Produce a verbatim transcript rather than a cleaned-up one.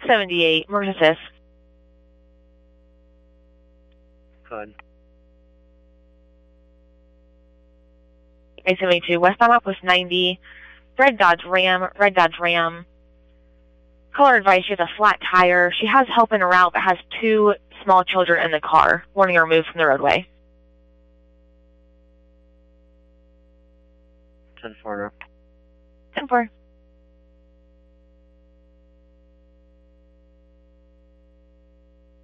seventy-eight, emergency assist. Good. I seventy-two, westbound Outpost ninety, red Dodge Ram, red Dodge Ram. Caller advice, she has a flat tire. She has help in her route, but has two small children in the car, wanting her removed from the roadway. ten four. ten four.